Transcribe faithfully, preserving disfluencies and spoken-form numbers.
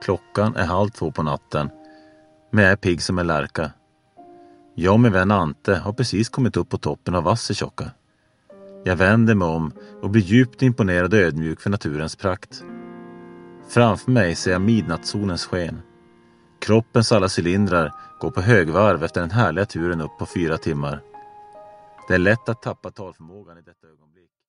Klockan är halv två på natten, men jag är pigg som en lärka. Jag och min vän Ante har precis kommit upp på toppen av Vassitjokka. Jag vänder mig om och blir djupt imponerad och ödmjuk för naturens prakt. Framför mig ser jag midnattssolens sken. Kroppens alla cylindrar går på högvarv efter den härliga turen upp på fyra timmar. Det är lätt att tappa talförmågan i detta ögonblick.